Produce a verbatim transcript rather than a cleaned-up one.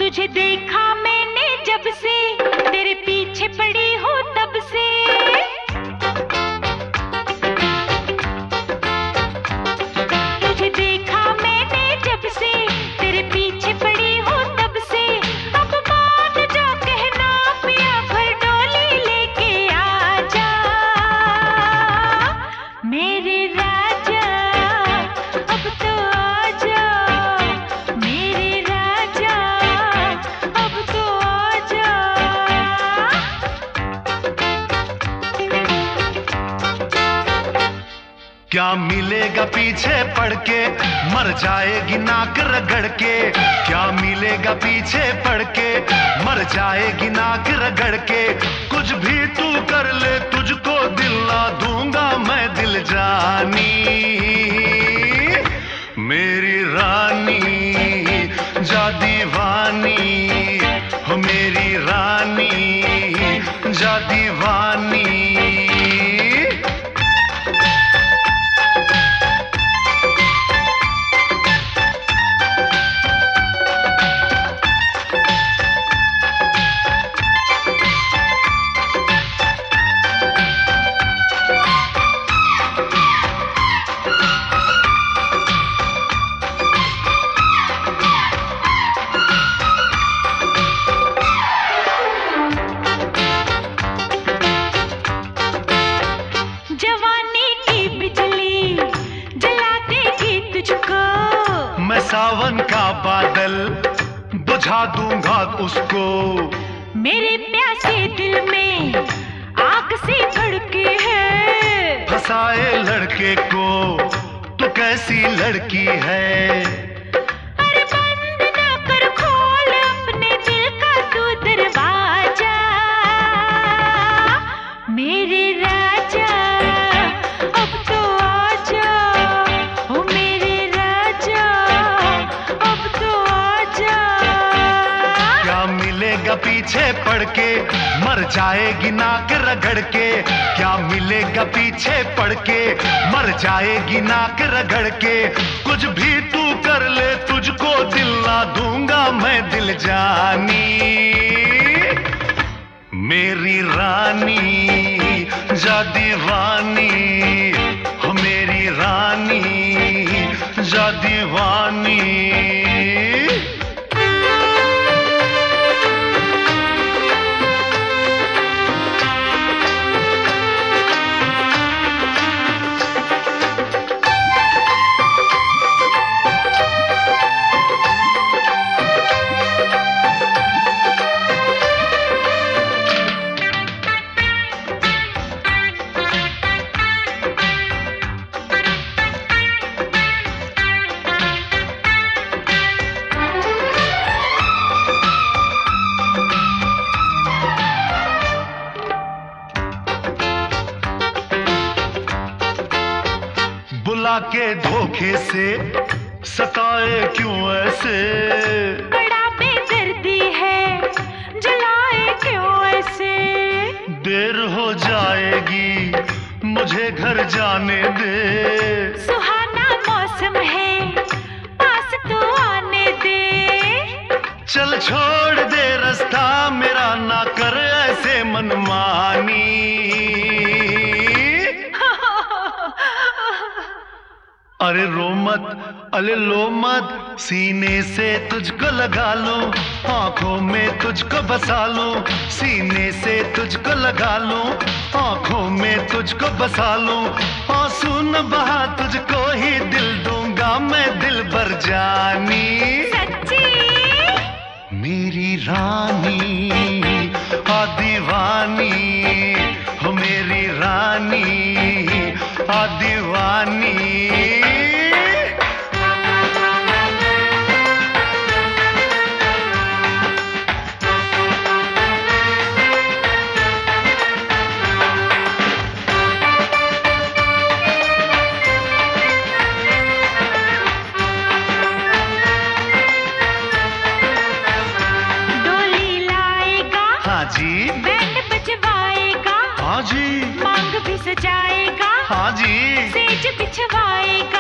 तुझे देखा मैंने जब से, तेरे पीछे पड़ी हूँ तब से। तुझे देखा मैंने जब से, तेरे पीछे पड़ी हूँ तब से। अब मान जा कहना पिया, भर डोली लेके आजा मेरे राजा, अब तो आजा मेरे राजा, अब तो आजा। क्या मिलेगा पीछे पड़ के, मर जाएगी नाक रगड़ के। क्या मिलेगा पीछे पड़ के, मर जाएगी नाक रगड़ के। कुछ भी तू कर ले, तुझको दिल ना दूंगा मैं दिल जानी। मेरी रानी जा दीवानी, हो मेरी रानी जा दीवानी। मैं सावन का बादल बुझा दूंगा उसको। मेरे प्यासे दिल में आग से भड़के है, फंसाए लड़के को तू कैसी लड़की है। अरे बंद ना कर, खोल अपने दिल का तू दरवाजा मेरे राजा, अब तो आजा ओ मेरे राजा, अब तो आजा। क्या मिलेगा पीछे पड़ के, मर जाएगी नाक रगड़ के। क्या मिलेगा पीछे पड़ के, मर जाएगी नाक रगड़ के। कुछ भी तू कर ले, तुझको दिल ना दूंगा मैं दिल जानी। मेरी रानी जा दीवानी, हो मेरी रानी जा दीवानी। बुला के धोखे से सताए क्यों ऐसे। बड़ा बेदर्दी है, जलाए क्यों ऐसे। देर हो जाएगी, मुझे घर जाने दे। सुहाना मौसम है, पास तो आने दे। चल छोड़ दे रास्ता मेरा, ना कर ऐसे मनमानी। अरे रो मत, अरे लो मत, सीने से तुझको लगा लूं, आंखों में तुझको बसा लूं। सीने से तुझको लगा लूं, आंखों में तुझको बसा लूं। आंसू न बहा, तुझको ही दिल दूंगा मैं दिल भर जानी। सच्ची मेरी रानी आ दीवानी, हो मेरी रानी आ दीवानी। जी बैंड बजवाएगा, हाँ जी मांग भी सजाएगा, हाँ जी सेज बिछवाएगा।